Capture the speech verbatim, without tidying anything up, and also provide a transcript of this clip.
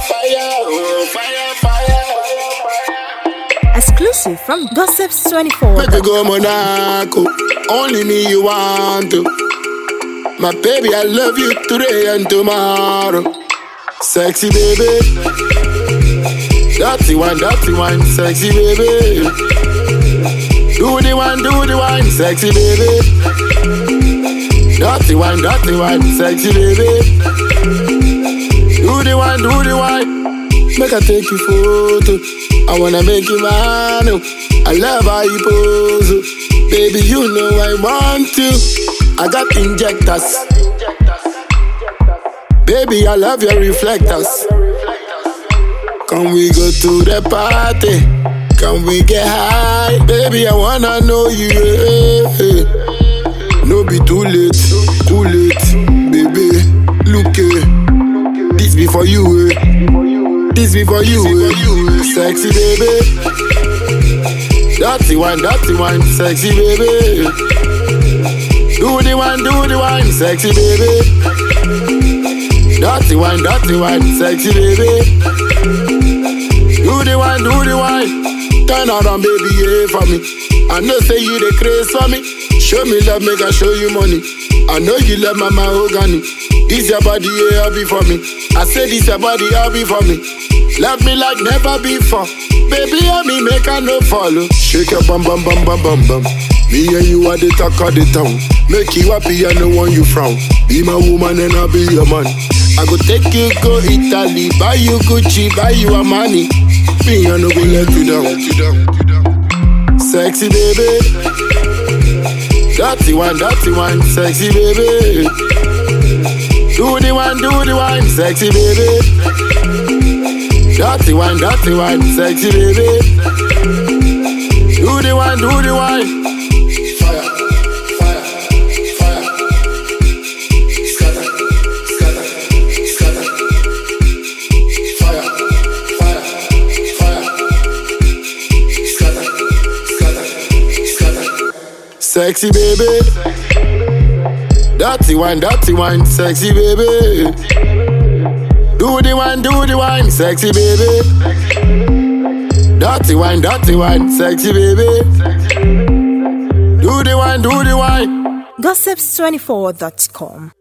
fire, oh, fire, fire. Exclusive from Gossips twenty-four. Make you go Monaco, only me you want to. My baby, I love you today and tomorrow. Sexy baby, dirty one, dirty one, sexy baby. Do the one, do the one, sexy baby. Dirty one, dirty one, sexy baby. Do the one, do the one. Make I take you photo. I wanna make you mine. I love how you pose. Baby, you know I want to. I got injectors. Baby, I love your reflectors. Can we go to the party? Can we get high? Baby, I wanna know you. Yeah. No be too late, too late. Baby, look eh. This be for you eh. This be for you eh. Sexy baby. Dirty one, dirty one, sexy baby. Do the one, do the one, sexy baby. Dirty one, dirty one, sexy baby. Do the one, do the one. Turn around, baby, yeah, for me. I know say you the craze for me. Show me love, make I show you money. I know you love my mahogany. This your body, yeah, be for me. I say this your body, yeah, be for me. Love me like never before. Baby, I me make I no follow. Shake your bum bum bum bum bum bum. Me and you are the talk of the town. Make you happy and no one you frown. Be my woman and I'll be your man. I go take you go Italy, buy you Gucci, buy you a money. Me and no go let you down. Let you down. Sexy baby. Dirty one, dirty one, sexy baby. Do the one, do the one, sexy baby. Dirty one, dirty one, sexy baby. Do the one, do the one. Fire, fire, fire. Scatter, scatter, scatter. Fire, fire, fire. Scatter, scatter, scatter. Sexy baby. Dirty one, dirty one, sexy baby. Do the one, do the one, sexy baby. Dirty one, dirty one, sexy baby. Do the one, do the one. Gossips twenty-four dot com